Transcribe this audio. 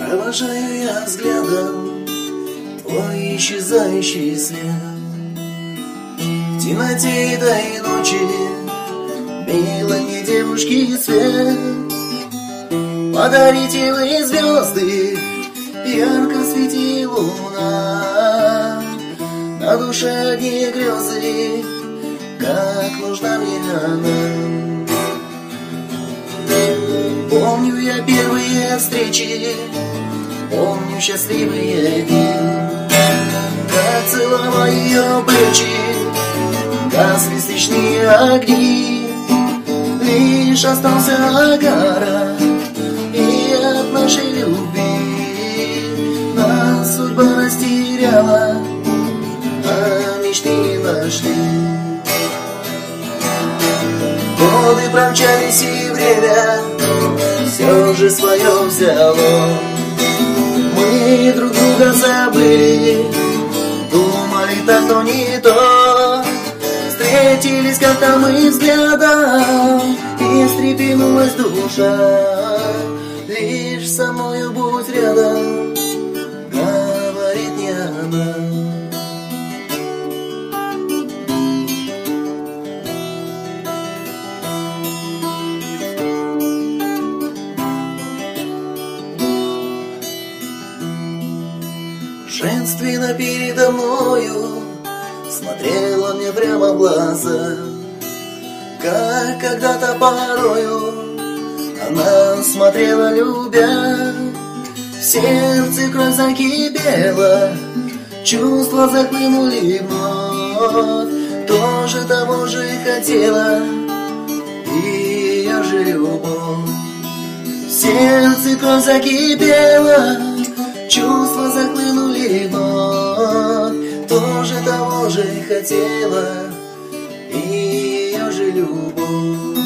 Провожаю я взглядом твой исчезающий след. В темноте этой ночи мило мне, девушки, свет. Подарите вы звезды, ярко свети луна. На душе одни грезы, как нужна мне она. Помню я первые встречи, помню счастливые дни, как целовал ее плечи, гасли свечные огни. Лишь остался агара, и от нашей любви нас судьба растеряла, а мечты не нашли. Годы промчались, и время все же свое взяло. Мы друг друга забыли, думали так, но не то. Встретились как-то мы взглядом, и встрепенулась душа. Лишь со мною будь рядом, говорит не она. Женственно передо мною смотрела мне прямо в глаза, как когда-то порою она смотрела, любя. В сердце кровь закипела, чувства захлынули вновь. Тоже того же хотела и ее же любовь. В сердце кровь закипела, чувства захлынули вновь. Тоже того же хотела и ее же любовь.